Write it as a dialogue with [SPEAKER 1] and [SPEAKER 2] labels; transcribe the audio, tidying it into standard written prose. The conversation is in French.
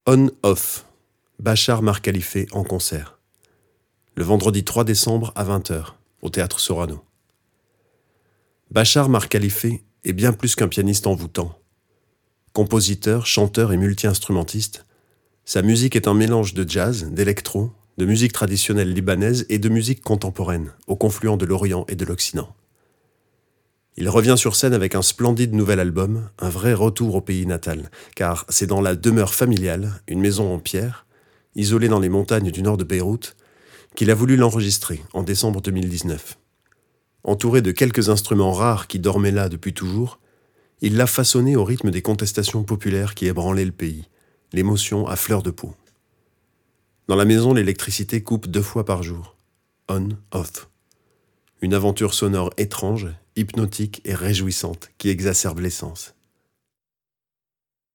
[SPEAKER 1] On-Off, Bachar Mar Khalife en concert. Le vendredi 3 décembre à 20h, au Théâtre Sorano. Bachar Mar Khalife est bien plus qu'un pianiste envoûtant. Compositeur, chanteur et multi-instrumentiste, sa musique est un mélange de jazz, d'électro, de musique traditionnelle libanaise et de musique contemporaine, au confluent de l'Orient et de l'Occident. Il revient sur scène avec un splendide nouvel album, un vrai retour au pays natal, car c'est dans la demeure familiale, une maison en pierre, isolée dans les montagnes du nord de Beyrouth, qu'il a voulu l'enregistrer en décembre 2019. Entouré de quelques instruments rares qui dormaient là depuis toujours, il l'a façonné au rythme des contestations populaires qui ébranlaient le pays, l'émotion à fleur de peau. Dans la maison, l'électricité coupe 2 fois par jour. On-off. Une aventure sonore étrange, hypnotique et réjouissante qui exacerbe l'essence.